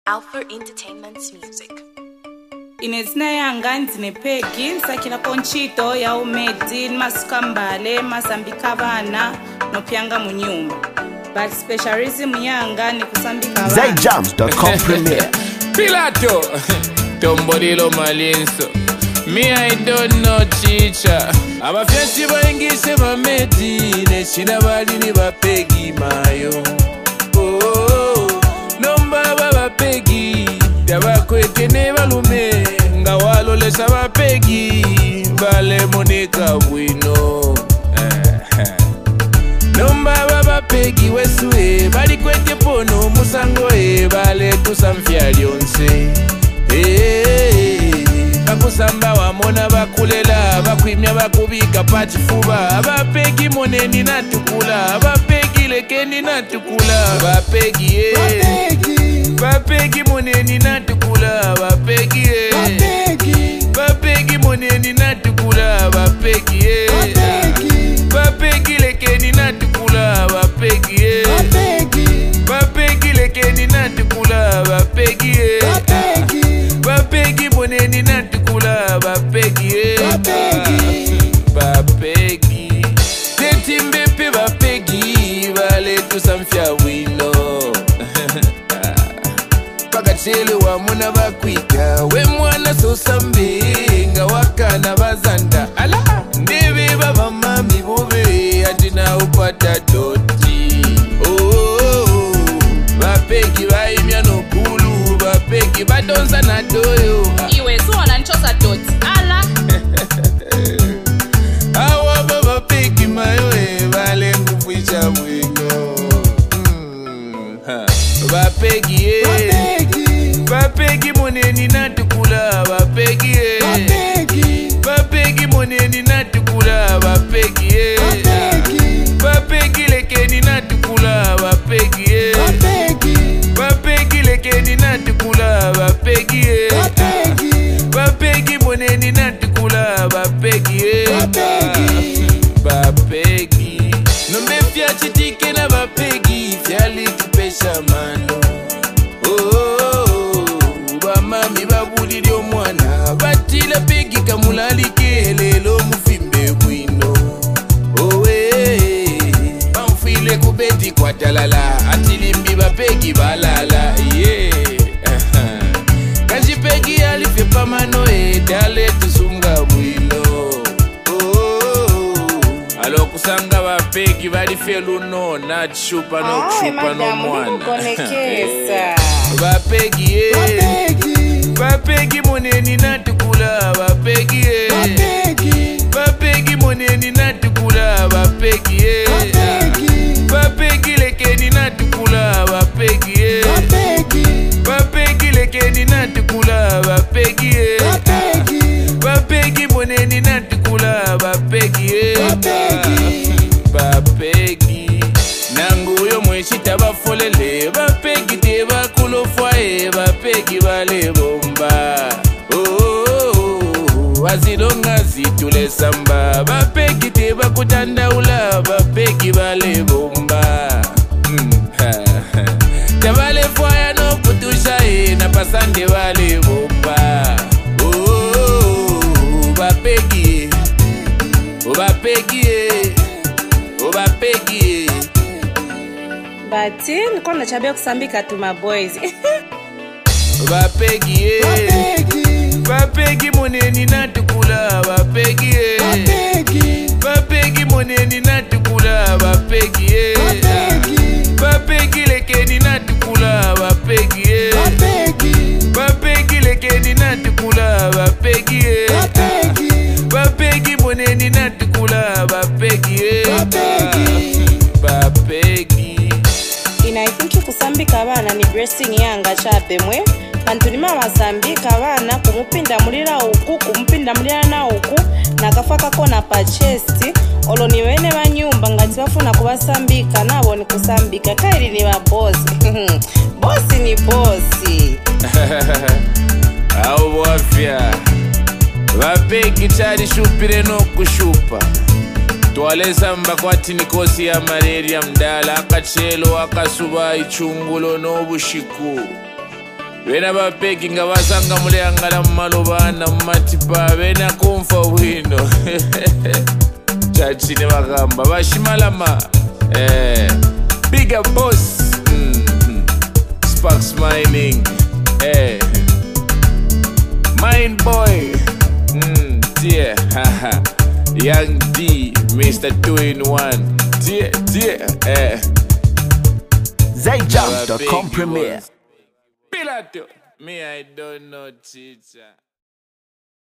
Alpha Entertainment's music. Inezina yanga ndine Peggy sakila konchito ya umedi masukambale masambika bana nopyanga munyumba. But specialism yanga ni kusambika bana. ZayJams.com premiere. Pilato Tombodilo malinso. Me I don't know chicha. Abafyesi baingise bamedi neshina bali ni bapegi mayo. Nomba bapegi yabakwete ne balume nga walolesa bapegi bale monika bwino. Nomba bapegi wesue bali kwete pono musango bale tusamfya lyonse. Bakusamba wamona bakulela bakwimya bakubika pachifuba abapegi moneni natukula abapegi lekeni natukula abapegi bapegi moneni natukula abapegi bapegi moneni natukula abapegi bapegi lekeni natukula abapegi bapegi lekeni natukula abapegi bapegi moneni natukula bapegi bapegi tetimbepe bapegi bale tusamfya wino pakachele wamuna bakwika we mwana sosambe nga wakana bazanda ala ndebe baba mami bobe atina upata doti bapegi baimya nokulu bapegi badonza na doyo Iwe suona nchoza doti ala. awa baba pegi mayo bale ngufisha mwino bapegi bapegi moneni natukula bapegi bapegi moneni natukula bapegi bapegi lekeni natukula bapegi bapegi lekeni natukula bapegi bapegi moneni natukula bapegi bapegi nombe fya chitike na bapegi fyali tupesha mano bamami babulili omwana batila pegi kamulalike lelo mufimbe bwino bamfile kubeti kwa talala atilimbi bapegi balala kanji pegi alife pamano dale tusunga bwino alo kusanga bapegi balife luno na chupa no chupa no mwana bapegi bapegi moneni natukula bapegi bapegi moneni natukula bapegi bapegi lekeni natukula bapegi bapegi lekeni natukula bapegi bapegi moneni natukula bapegi bapegi nanguyo mweshita bafolele bapegi tebakulofwa bapegi bale bomba azilonga zitule samba bapegi tebakutandaula bapegi bale bomba tabale fwaya no kutusha na pasande bale bomba bapegi bapegi bapegi Bati niko nachabia kusambika tu my boys. bapegi bapegi moneni natukula bapegi bapegi moneni natukula bapegi bapegi lekeni natukula bapegi bapegi lekeni natukula bapegi bapegi moneni natukula bapegi bapegi Inaifunki kusambika bana ni dressing yanga chapemwe. Kantunima wasambika bana kumupinda mulira uku kumpinda mulira na uku nakafaka kona pa chesti olo niwene banyumba ngati bafuna kubasambika nabo ni kusambika kairi ni babosi. Bosi ni bosi. au wafya bapegi chari shupire no kushupa twaleza mbakwati nikosi ya malaria mdala akachelo akasuba ichungulo no bushiku Bena bapeki nga basanga mulengala mumalubana mumatipa bena kumfa bwino chachi ne bagamba bashimalama bigger boss Sparks Mining Mine Boy dear Young D Mr. 2-in-1 dear ZayJam.com Premier. Pilato, me I don't know teacher.